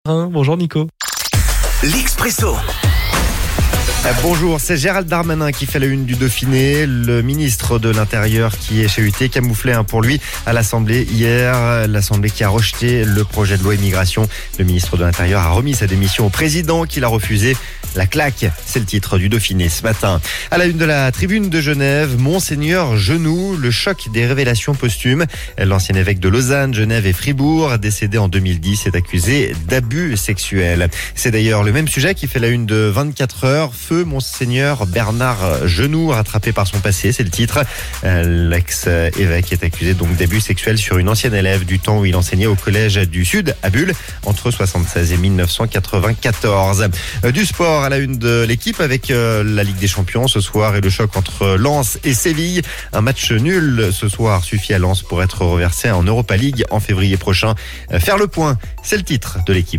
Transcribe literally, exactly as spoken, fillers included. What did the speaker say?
Bonjour Nico. L'Expresso. Bonjour, c'est Gérald Darmanin qui fait la une du Dauphiné, le ministre de l'Intérieur qui est chahuté, camouflé hein, pour lui à l'Assemblée hier, l'Assemblée qui a rejeté le projet de loi immigration. Le ministre de l'Intérieur a remis sa démission au président qui l'a refusé. La claque, c'est le titre du Dauphiné ce matin. À la une de la tribune de Genève, Monseigneur Genoux, le choc des révélations posthumes. L'ancien évêque de Lausanne, Genève et Fribourg, décédé en deux mille dix, est accusé d'abus sexuels. C'est d'ailleurs le même sujet qui fait la une de vingt-quatre heures. Feu Monseigneur Bernard Genoux, rattrapé par son passé, c'est le titre. L'ex-évêque est accusé donc d'abus sexuels sur une ancienne élève du temps où il enseignait au collège du Sud à Bulle entre soixante-seize et mille neuf cent quatre-vingt-quatorze. Du sport à la une de l'équipe avec la Ligue des Champions ce soir et le choc entre Lens et Séville. Un match nul ce soir suffit à Lens pour être reversé en Europa League en février prochain. Faire le point, c'est le titre de l'équipe.